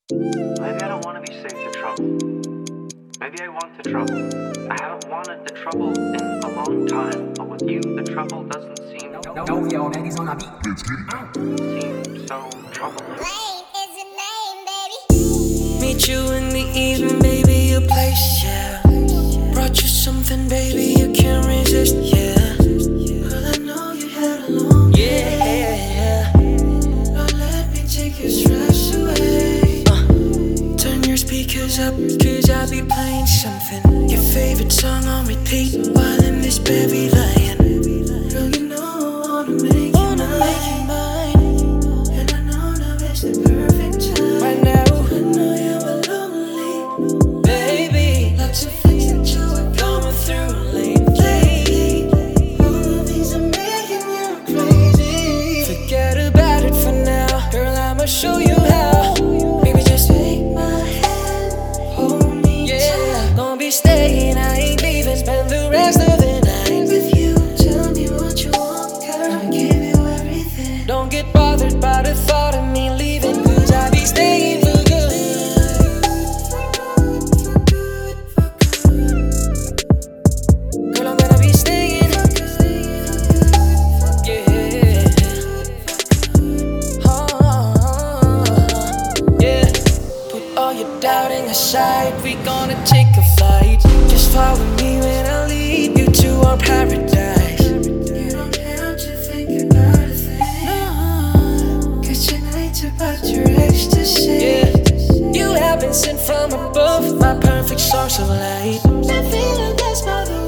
Maybe I don't want to be saved the trouble. Maybe I want the trouble. I haven't wanted the trouble in a long time, but with you, the trouble doesn't seem Yo, man, he's on a beat. seem so troubling. Lane is your name, baby. Meet you in the evening, baby, a place, yeah. Brought you something, baby, you can't resist, yeah. Girl, I know you had a long yeah. Lord, let me take your stress away. Turn your speakers up, cause I'll be playing something. Your favorite song on repeat while in this bed we lying. Girl, you know I wanna make you mine. And I know now is the perfect time. Right now, I know you were lonely, baby. Lots of things that you were going through lately. All of these are making you crazy. Forget about it for now, girl, I'ma show you how. Baby, just take my hand, hold me tight. Gonna be staying, I ain't leaving. Spend the rest of the night with you. Tell me what you want, girl, I'll give you everything. Don't get bothered by the thought of me leaving, cause I'll be staying for good. Girl, I'm gonna be staying. Yeah. Yeah. Put all your doubting aside, we gonna take a flight. Just follow me when I lead you to our paradise. You don't have to think about a thing. No, cause tonight's about your ecstasy. Yeah. You have been sent from above, my perfect source of light. Been feeling blessed by the